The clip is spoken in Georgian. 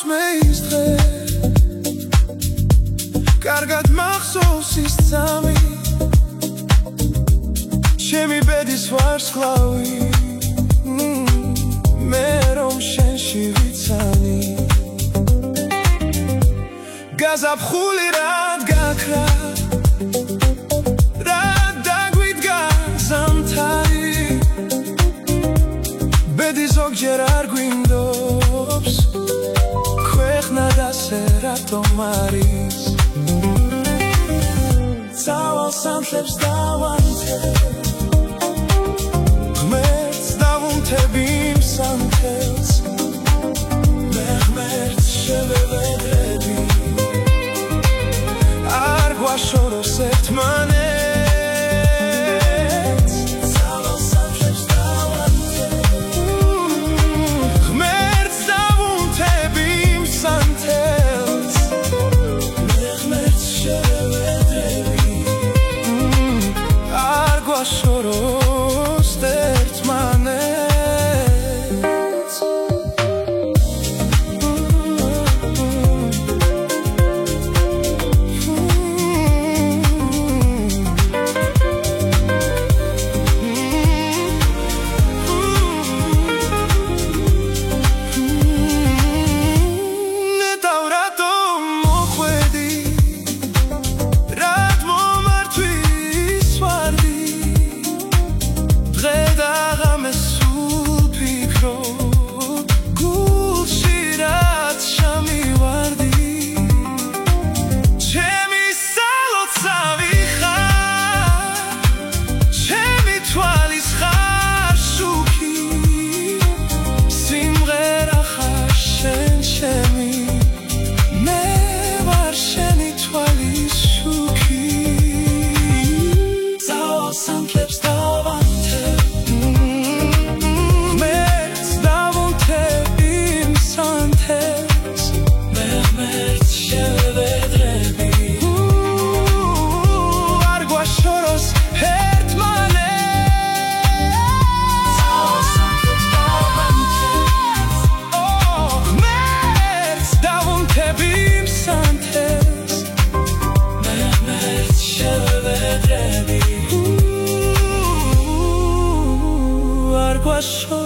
მეის დღე კარგად მახსოვს ის წამი ჩემი ბედის ვარსკვლავი მე რომ შენში ვიცანი გაზაფხული რად გაქრა რად დაგვიდგა ზამთარი ბედი ზოგჯერ არ გვინდობს ქვეყნად ასე რატომ არის წავალ სამშებს დავანთე ღმერთს დავუნთები იმ სანთელს მე ღმერთს შევევედრები არ გვაშოროს ერთმანეთს წავალ სამშებს დავანთე ღმერთს დავუნთები იმ სანთელს მე ღმერთს შევევედრები არ გვაშოროს ერთმანეთს What